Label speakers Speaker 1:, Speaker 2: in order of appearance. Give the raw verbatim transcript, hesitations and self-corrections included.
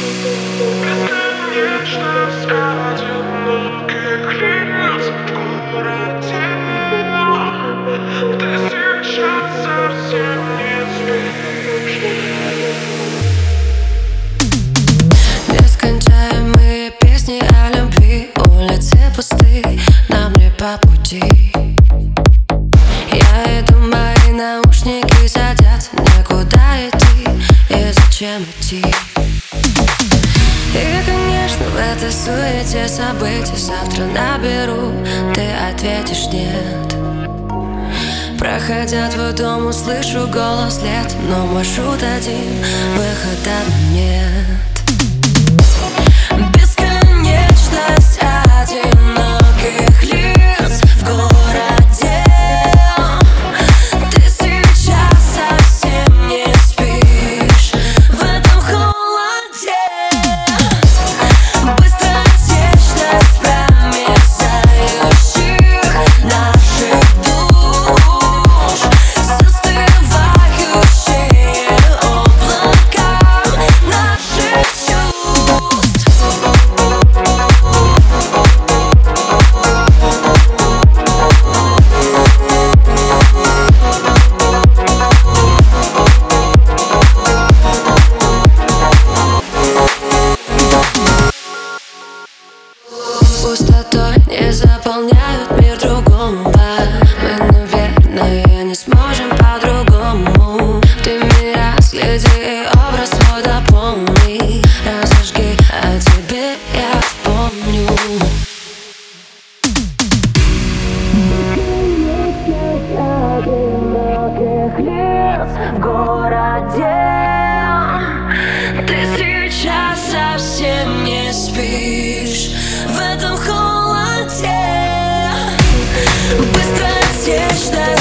Speaker 1: Бесконечность одиноких лиц в городе. Ты сейчас совсем не спишь.
Speaker 2: Нескончаемые песни о любви, улицы пусты, нам не по пути. Я иду, мои наушники садятся, некуда идти и зачем идти. И, конечно, в этой суете событий завтра наберу, ты ответишь нет. Проходя твой дом, услышу голос лет, но маршрут один, выхода нет. Бесконечность одиноких лиц в городе. Ты сейчас совсем не спишь в этом холоде. Быстротечность промерзающих наших душ, застывающие облака наших чувств. Пустотой не заполняют мир другого. Мы, наверное, не сможем по-другому. Ты меня разгляди, образ свой дополни. Разожги, о тебе я вспомню. Одиноких лиц в городе. Ты сейчас совсем не спишь в этом холоде. Быстротечность